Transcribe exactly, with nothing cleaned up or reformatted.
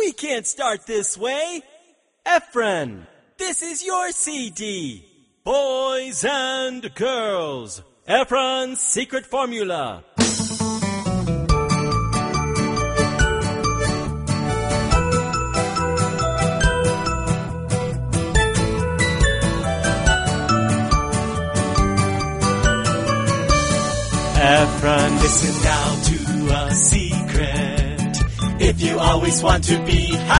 We can't start this way. Efren, this is your C D. Boys and girls, Efren's secret formula. Efren, listen now to a secret. If you always want to be happy,